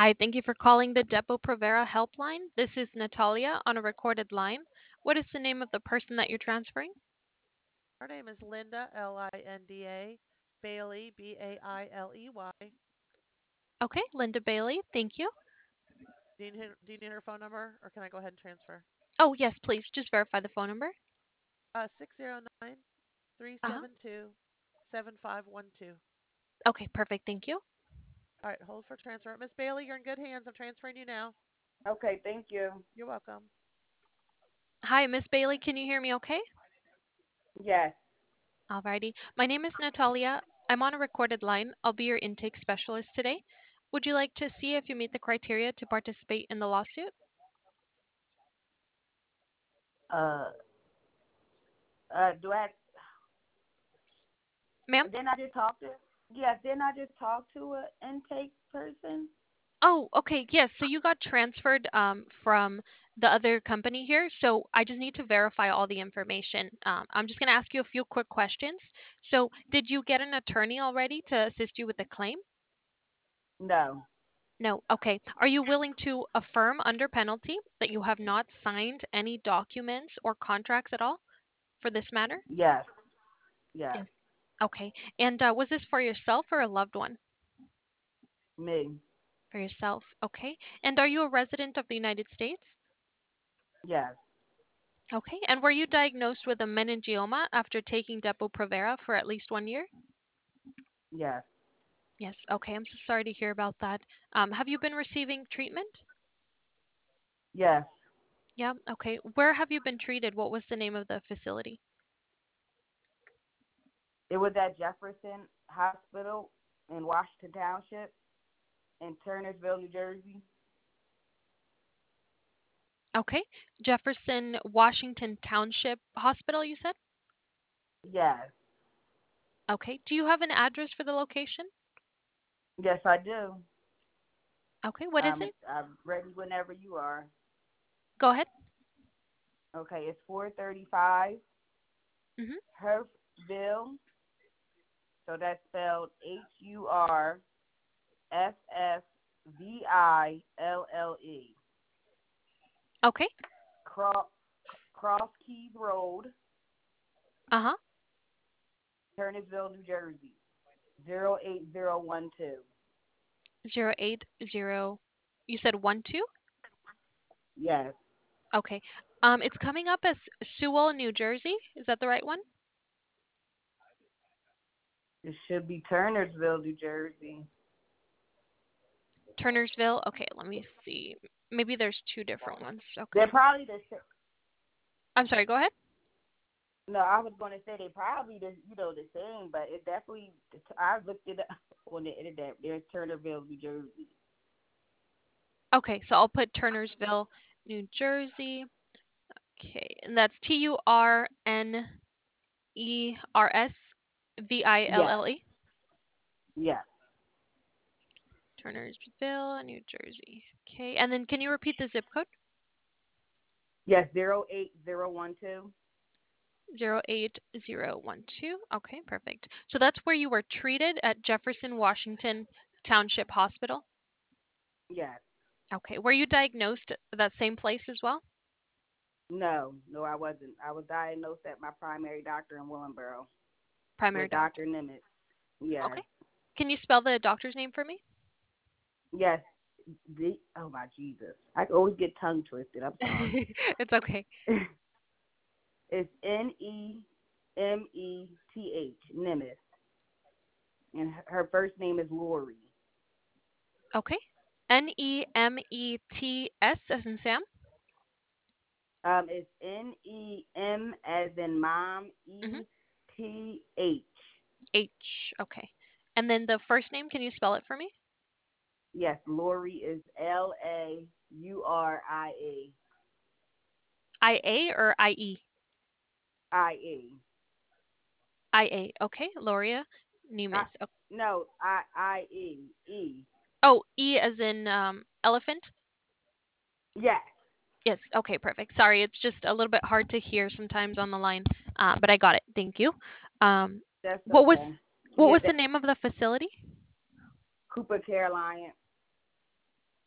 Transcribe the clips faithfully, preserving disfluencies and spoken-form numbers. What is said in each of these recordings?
Hi, thank you for calling the Depo-Provera helpline. This is Natalia on a recorded line. What is the name of the person that you're transferring? Her name is Linda, L I N D A, Bailey, B A I L E Y. Okay, Linda Bailey, thank you. Do you, need, do you need her phone number or can I go ahead and transfer? Oh, yes, please, just verify the phone number. Uh, six zero nine, three Uh-huh. seven two, seven five one two. Okay, perfect, thank you. All right, hold for transfer. Miss Bailey, you're in good hands. I'm transferring you now. Okay, thank you. You're welcome. Hi, Miss Bailey, can you hear me okay? Yes, Alrighty. My name is Natalia. I'm on a recorded line. I'll be your intake specialist today. Would you like to see if you meet the criteria to participate in the lawsuit? uh, uh, do I, Ma'am? didn't I just talk to, yes, didn't I just talk to an intake person? Oh, okay. Yes. So you got transferred um, from the other company here. So I just need to verify all the information. Um, I'm just going to ask you a few quick questions. So, did you get an attorney already to assist you with the claim? No, No. Okay. Are you willing to affirm under penalty that you have not signed any documents or contracts at all for this matter? yes, yes, Yes. Okay. And uh, was this for yourself or a loved one? me, For yourself. Okay. And are you a resident of the United States? yes, Okay. And were you diagnosed with a meningioma after taking Depo-Provera for at least one year? yes, Yes. Okay. I'm so sorry to hear about that. Um, have you been receiving treatment? yes. Yeah. Okay. Where have you been treated? What was the name of the facility? It was at Jefferson Hospital in Washington Township in Turnersville, New Jersey. Okay. Jefferson Washington Township Hospital, you said? Yes, Okay. Do you have an address for the location? yes, I do. Okay. What is I'm, it? I'm ready whenever you are. Go ahead. Okay, it's four thirty-five Mm-hmm. Hurfville. So that's spelled H U R F F V I L L E. Okay. Cross, Cross Keys Road, Uh-huh. Turnersville, New Jersey, zero eight zero one two. Zero eight zero. You said one two? Yes, Okay. Um, it's coming up as Sewell, New Jersey. Is that the right one? it should be Turnersville, New Jersey. Turnersville. Okay, let me see. Maybe there's two different ones. They're Okay. probably the sa- I'm sorry, go ahead. no. I was going to say they probably the you know the same, but it definitely. I looked it up on the internet. There's Turnerville, New Jersey. Okay, so I'll put Turnersville, New Jersey. Okay, and that's T U R N E R S V I L Yes, L E. yes, Turnersville, New Jersey. Okay, and then can you repeat the zip code? yes. Zero eight zero one two. Zero eight zero one two. Okay, perfect. So that's where you were treated at Jefferson Washington Township Hospital? Yes. Okay. Were you diagnosed at that same place as well? No, no, I wasn't. I was diagnosed at my primary doctor in Willingboro Primary with doctor. Doctor Nimitz. Yes, Okay. Can you spell the doctor's name for me? yes. The, oh my Jesus, I always get tongue twisted. I'm sorry. It's okay. It's N E M E T H Nimitz, and her her first name is Lori. Okay. N E M E T S as in Sam? Um, it's N E M as in mom, Mm-hmm. E T H. H. Okay. And then the first name, can you spell it for me? Yes, Lori is L A U R I A I A or I E? I A. I A. Okay. Loria I, Nemes. Oh, no, I I E E. oh, E as in um, elephant? Yes, Yes. Okay, perfect. Sorry, it's just a little bit hard to hear sometimes on the line, uh, but I got it. Thank you. Um, that's what was okay. what Yeah, was the that name of the facility? Cooper Carolina.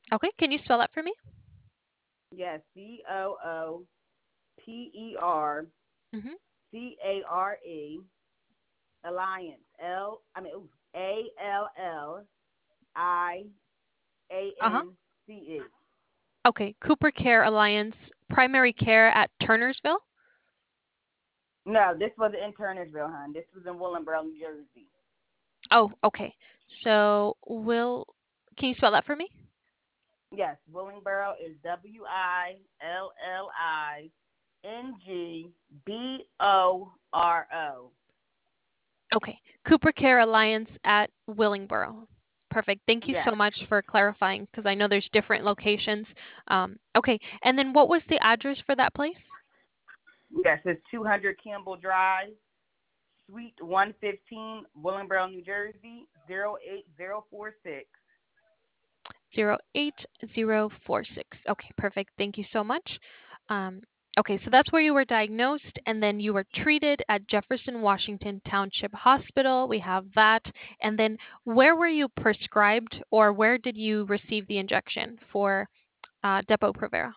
Okay, can you spell that for me? Yes, C O O P E R Mm-hmm. C A R E Alliance L I mean ooh, A L L I A Uh-huh. N C E. Okay, Cooper Care Alliance Primary Care at Turnersville. No, this was in Turnersville, hon. This was in Willingboro, New Jersey. Oh, okay. So will can you spell that for me? Yes, Willingboro is W I L L I N G B O R O. Okay. Cooper Care Alliance at Willingboro. Perfect. Thank you so Yes. much for clarifying because I know there's different locations. Um, okay. And then what was the address for that place? Yes, it's two hundred Campbell Drive, Suite one fifteen, Willingboro, New Jersey, zero eight zero four six. zero eight zero four six. Okay, perfect. Thank you so much. Um, okay, so that's where you were diagnosed, and then you were treated at Jefferson Washington Township Hospital. We have that. And then where were you prescribed, or where did you receive the injection for uh, Depo-Provera?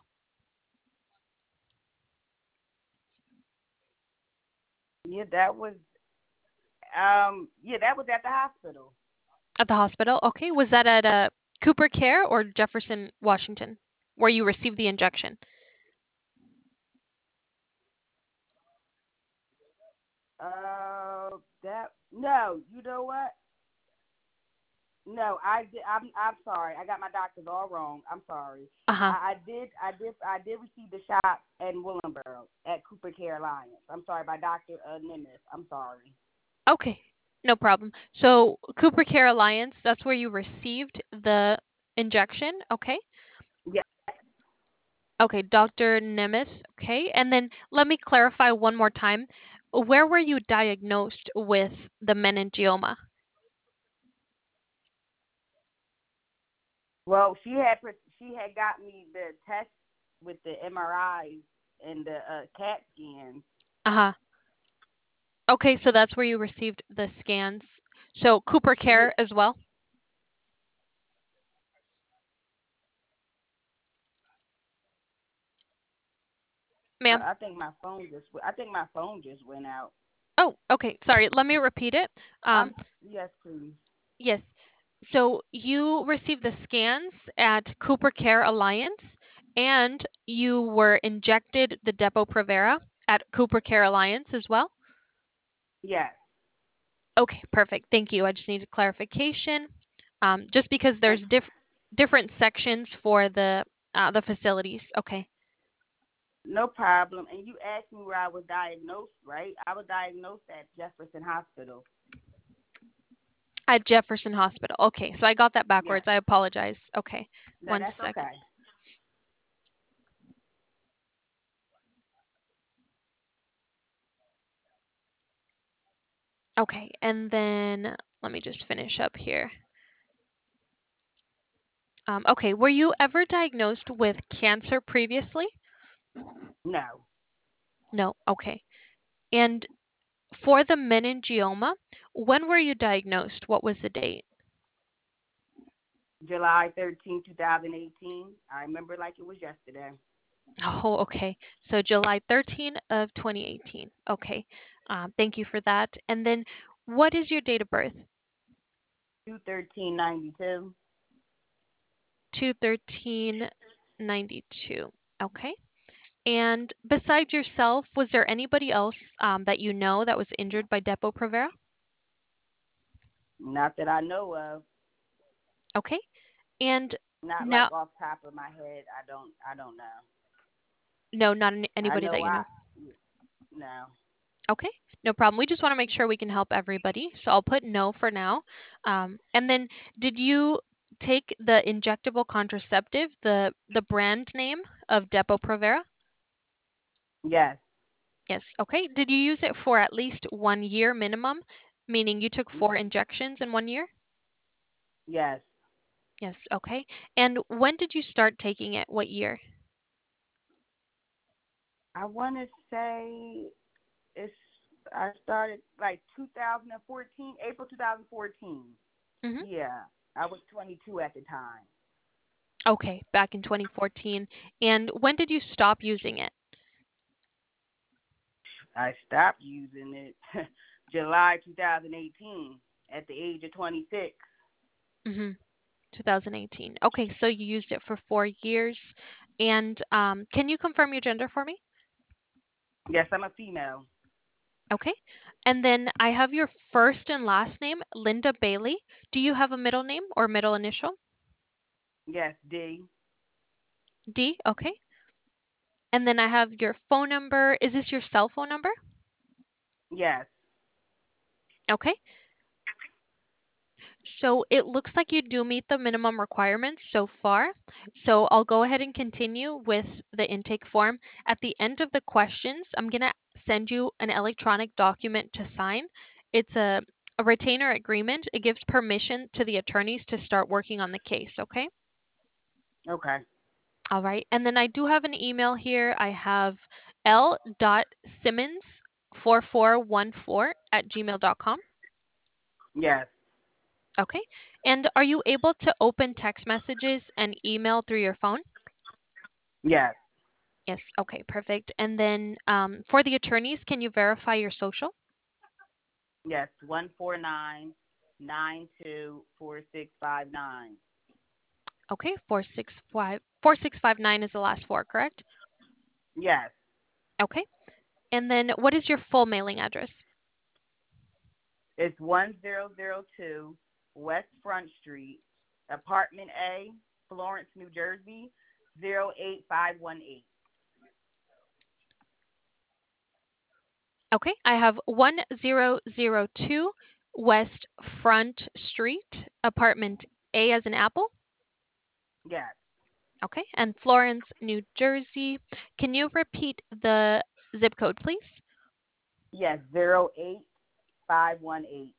Yeah, that was um yeah, that was at the hospital. At the hospital? Okay, was that at uh, Cooper Care or Jefferson Washington, where you received the injection? Uh that no, you know what? No, I did. I'm I'm sorry. I got my doctors all wrong. I'm sorry. Uh huh. I, I did I did I did receive the shot at Willingboro at Cooper Care Alliance. I'm sorry, by Doctor Uh, Nimitz. I'm sorry. Okay, no problem. So Cooper Care Alliance, that's where you received the injection. Okay. Yeah. Okay, Doctor Nemeth. Okay, and then let me clarify one more time. Where were you diagnosed with the meningioma? Well, she had she had got me the test with the M R Is and the uh, CAT scans. Uh huh. Okay, so that's where you received the scans. So Cooper Yeah. Care as well, Uh, ma'am. I think my phone just I think my phone just went out. Oh, okay. Sorry. Let me repeat it. Um, Um. Yes, please. yes. So you received the scans at Cooper Care Alliance, and you were injected the Depo-Provera at Cooper Care Alliance as well? Yes. Okay, perfect. Thank you. I just needed clarification. Um, just because And there's diff- different sections for the uh, the facilities. Okay. no problem. And you asked me where I was diagnosed, right? I was diagnosed at Jefferson Hospital. At Jefferson Hospital. Okay, so I got that Yes. backwards. I apologize. Okay, No, one that's second. okay. Okay, and then let me just finish up here. Um, okay, were you ever diagnosed with cancer previously? No. No. Okay. And for the meningioma, when were you diagnosed? What was the date? July thirteenth, twenty eighteen. I remember like it was yesterday. Oh, okay. So July thirteenth of twenty eighteen. Okay. Um, thank you for that. And then what is your date of birth? two thirteen ninety-two. two thirteen ninety-two. Okay. And besides yourself, was there anybody else um, that you know that was injured by Depo-Provera? Not that I know of. Okay. And Not now, like off top of my head. I don't. I don't know. no, not any- I anybody that know you I. know. No. Okay, no problem. We just want to make sure we can help everybody. So I'll put no for now. Um, and then, did you take the injectable contraceptive, the the brand name of Depo-Provera? Yes. Yes. Okay. Did you use it for at least one year minimum, meaning you took four injections in one year? Yes. Yes. Okay. And when did you start taking it? What year? I want to say it's. I started like two thousand fourteen, April two thousand fourteen. Mhm. Yeah. I was twenty-two at the time. Okay, back in twenty fourteen. And when did you stop using it? I stopped using it July twenty eighteen at the age of twenty-six. Mm-hmm. twenty eighteen. Okay, so you used it for four years. And um, can you confirm your gender for me? Yes, I'm a female. Okay. And then I have your first and last name, Linda Bailey. Do you have a middle name or middle initial? Yes, D. D. Okay. And then I have your phone number. Is this your cell phone number? Yes. Okay. So it looks like you do meet the minimum requirements so far. So I'll go ahead and continue with the intake form. At the end of the questions, I'm going to send you an electronic document to sign. It's a, a retainer agreement. It gives permission to the attorneys to start working on the case, okay? Okay. All right. And then I do have an email here. I have l dot simmons four four one four at gmail dot com. Yes. Okay. And are you able to open text messages and email through your phone? Yes. Yes. Okay, perfect. And then um, for the attorneys, can you verify your social? Yes. One four nine nine two four six five nine. Okay, four six five four six five nine is the last four, correct? Yes. Okay. And then what is your full mailing address? It's one zero zero two West Front Street, Apartment A, Florence, New Jersey, zero eight five one eight. Okay, I have one zero zero two West Front Street, apartment A as in apple. Yes. Okay, and Florence, New Jersey. Can you repeat the zip code, please? Yes. Zero eight five one eight.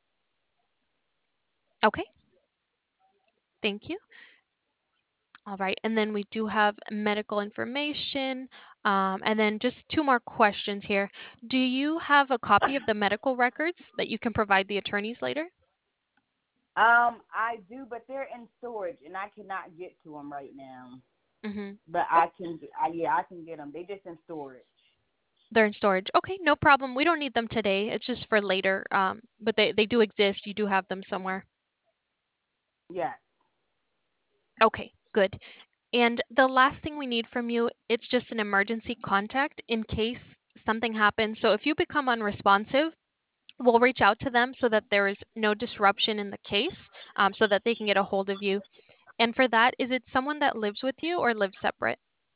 Okay, thank you. All right, and then we do have medical information. Um, and then just two more questions here. Do you have a copy of the medical records that you can provide the attorneys later? Um, I do, but they're in storage, and I cannot get to them right now. Mm-hmm. But I can, I, yeah, I can get them. They just in storage. They're in storage. Okay, no problem. We don't need them today. It's just for later. Um, but they, they do exist. You do have them somewhere. Yes. Okay, good. And the last thing we need from you, it's just an emergency contact in case something happens. So if you become unresponsive, we'll reach out to them so that there is no disruption in the case, um, so that they can get a hold of you. And for that, is it someone that lives with you or lives separate?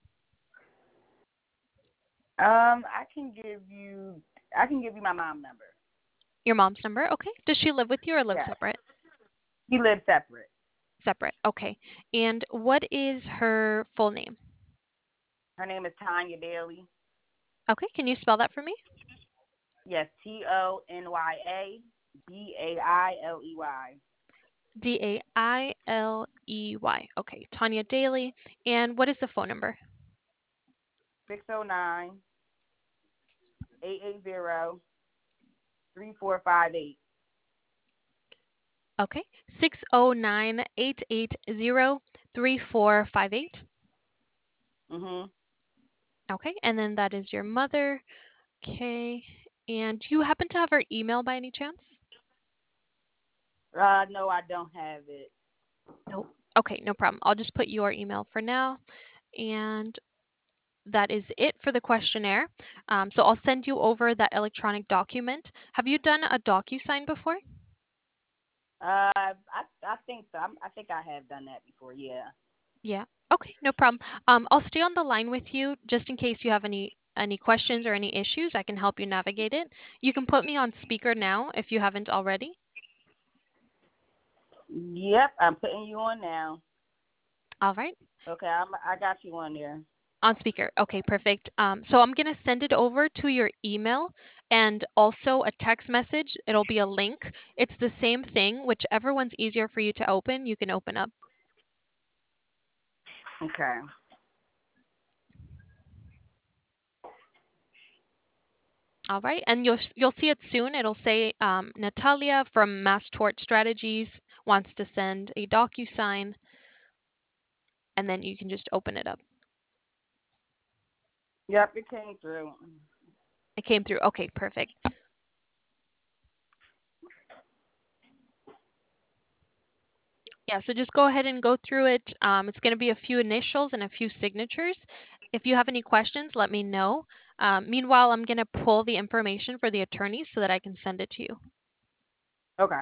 Um, I can give you, I can give you my mom number. Your mom's number? Okay. Does she live with you or live Yes. separate? He lives separate. Separate. Okay. And what is her full name? Her name is Tanya Daly. Okay. Can you spell that for me? Yes, T O N Y A D A I L E Y. D A I L E Y. Okay. Tanya Daly. And what is the phone number? six oh nine, eight eight zero, three four five eight. Okay. six oh nine, eight eight zero, three four five eight. Mhm. Okay. And then that is your mother. Okay. And do you happen to have her email by any chance? Uh, no, I don't have it. Nope. Okay, no problem. I'll just put your email for now. And that is it for the questionnaire. Um, so I'll send you over that electronic document. Have you done a DocuSign before? Uh, I I think so. I'm, I think I have done that before. Yeah. Yeah. Okay, no problem. Um, I'll stay on the line with you just in case you have any any questions or any issues. I can help you navigate it. You can put me on speaker now if you haven't already. Yep, I'm putting you on now. All right. Okay, I'm, I got you on there. On speaker. Okay, perfect. Um, so I'm going to send it over to your email and also a text message. It'll be a link. It's the same thing. Whichever one's easier for you to open, you can open up. Okay. All right, and you'll you'll see it soon. It'll say um, Natalia from Mass Tort Strategies wants to send a DocuSign. and then you can just open it up. Yep, it came through. It came through. Okay, perfect. Yeah, so just go ahead and go through it. Um, it's going to be a few initials and a few signatures. If you have any questions, let me know. Um, meanwhile, I'm going to pull the information for the attorneys so that I can send it to you. Okay.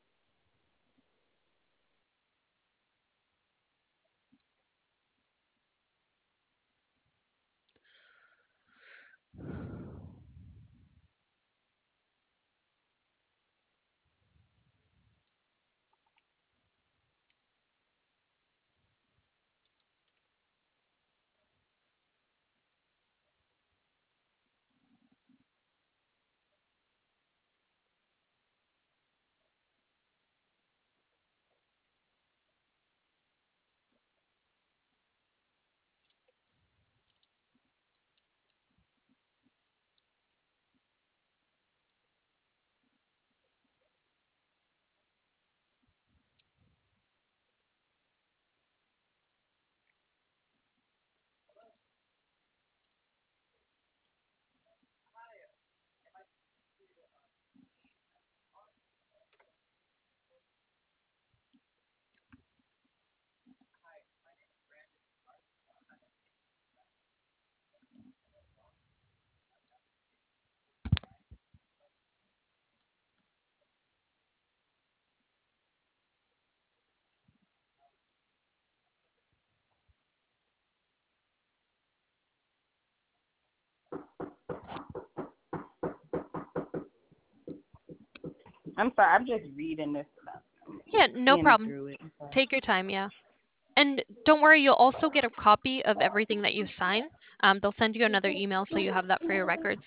I'm sorry, I'm just reading this stuff. Yeah, no problem. Through it. Take your time, yeah. And don't worry, you'll also get a copy of everything that you sign. Um, they'll send you another email so you have that for your records.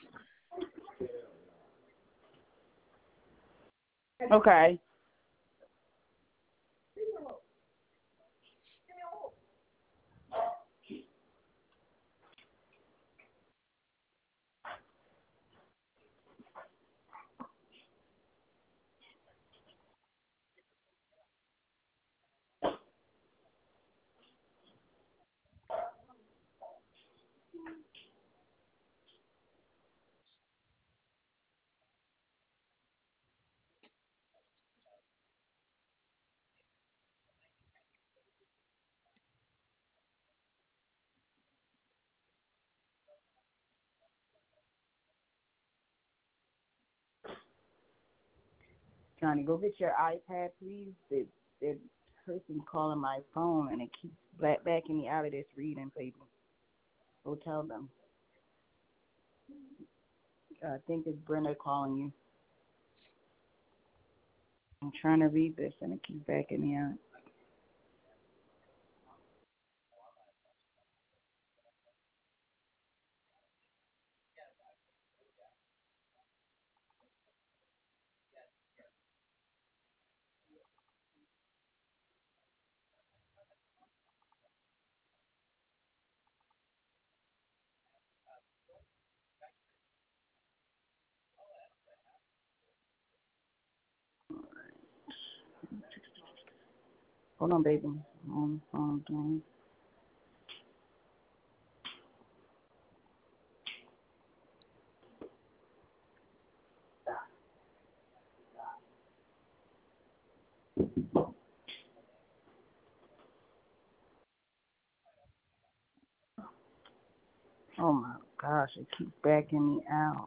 Okay. Johnny, go get your iPad, please. The, the person calling my phone, and it keeps back, backing me out of this reading, people. Go tell them. I think it's Brenda calling you. I'm trying to read this, and it keeps backing me out. Hold on, baby. On phone again. Oh my gosh, it keeps backing me out.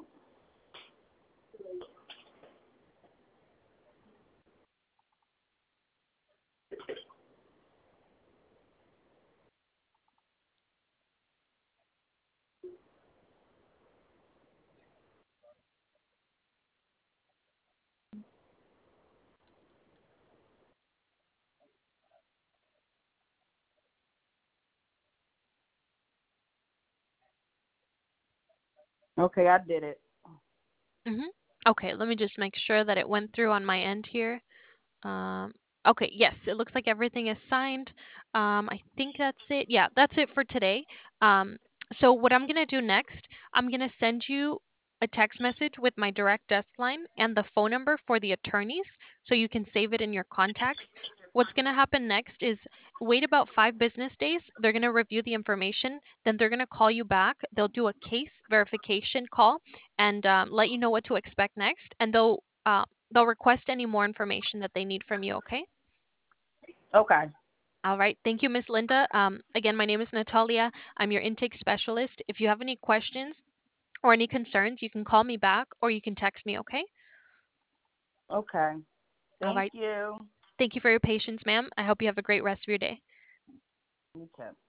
Okay, I did it. Mm-hmm. Okay, let me just make sure that it went through on my end here. Um, okay, yes, it looks like everything is signed. Um, I think that's it. Yeah, that's it for today. Um, so what I'm going to do next, I'm going to send you a text message with my direct desk line and the phone number for the attorneys so you can save it in your contacts. what's going to happen next is wait about five business days. They're going to review the information. Then they're going to call you back. They'll do a case verification call and um, let you know what to expect next. And they'll uh, they'll request any more information that they need from you. Okay. Okay. All right. Thank you, Miss Linda. Um, again, my name is Natalia. I'm your intake specialist. If you have any questions or any concerns, you can call me back or you can text me. Okay. Okay. All Thank right. you. Thank you for your patience, ma'am. I hope you have a great rest of your day. You too.